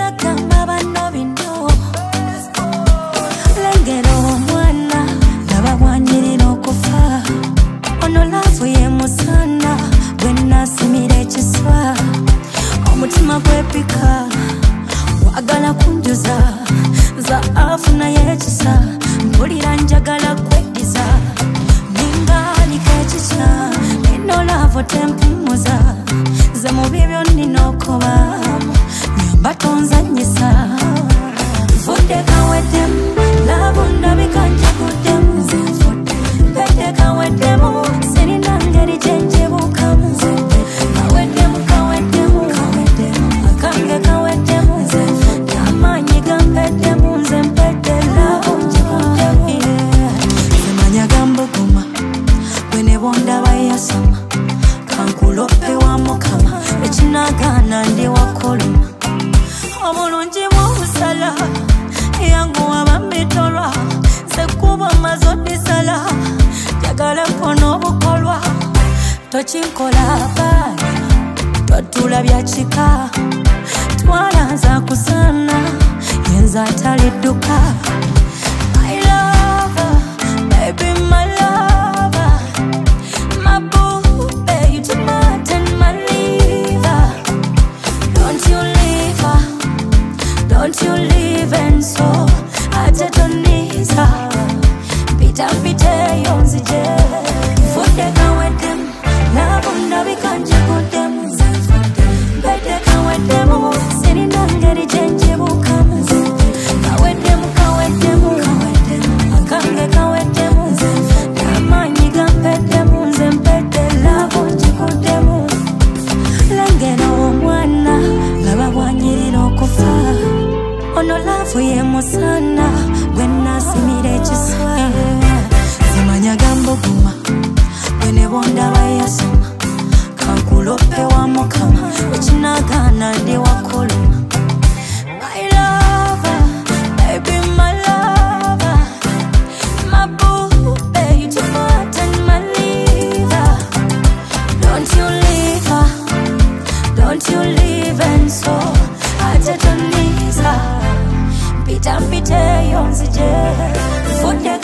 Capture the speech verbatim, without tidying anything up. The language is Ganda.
byagamba bano bino lengera omwana laba bwanyirira okufa ono laavu ye musana bwe nasimira ekiswa omutima gwepika wagala kunjuza nza afuna yekisa mpulira njagala kweddiza ninganika ekikya eno laavu tempumuza ze mu bibyo nnina okubamu nyamba tonzanyisa nfudde kaweddemu laavu ndabika njaguddemu mpedde kaweddemu sirina ngeri gye njebuukamu kaweddemu kaweddemu akange kaweddemu amaanyi gampeddemu nze mpedde laavu njiguddemu semanya gambuguma gwe ne bondaba yasama kankulope wa mukama ekinagaana ndi wakoluma omulungi mwobusala yangu wabambitolwa sekuba mazo disala jagala mpono obukolwa tokinkola baana twatula byakika twalanza kusana yenza atalidduka my lover, baby my lover, my boo, baby you tomat and my liver. Don't you leave her, don't you leave and so atetoniza pita pite yonzije fudde kaweddemu laavu ndabika njiguddemu mpedde kaweddemu sirina ngeri gye njebuukamu kaweddemu kaweddemu akange kaweddemu amaanyi gampeddemu nze mpedde laavu njiguddemu lengera omwana laba bwanyirira okufa ono laavu ye musana gwe nasimira ekiswa semanya gambuguma gwe ne bondaba yasoma kankulope wa mukama ekinagaana ndi wakoluma my lover, baby my lover, my boo, baby you tomat and my liver. Don't you leave her, don't you leave and so atetoniza pita mpite yonzije fudde